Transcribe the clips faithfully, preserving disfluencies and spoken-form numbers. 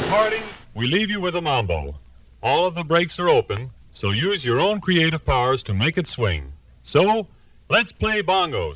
Departing, we leave you with a mambo. All of the brakes are open, so use your own creative powers to make it swing. So, let's play bongos.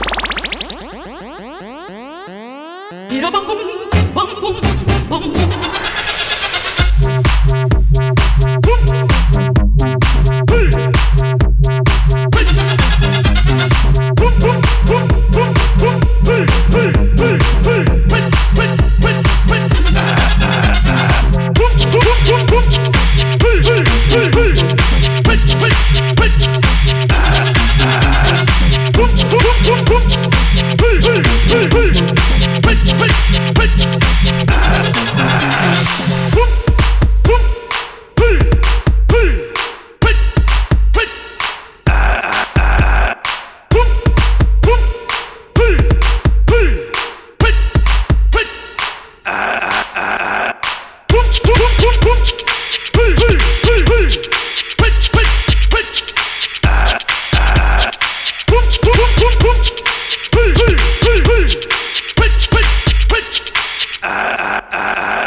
Bum bum bum bum bum.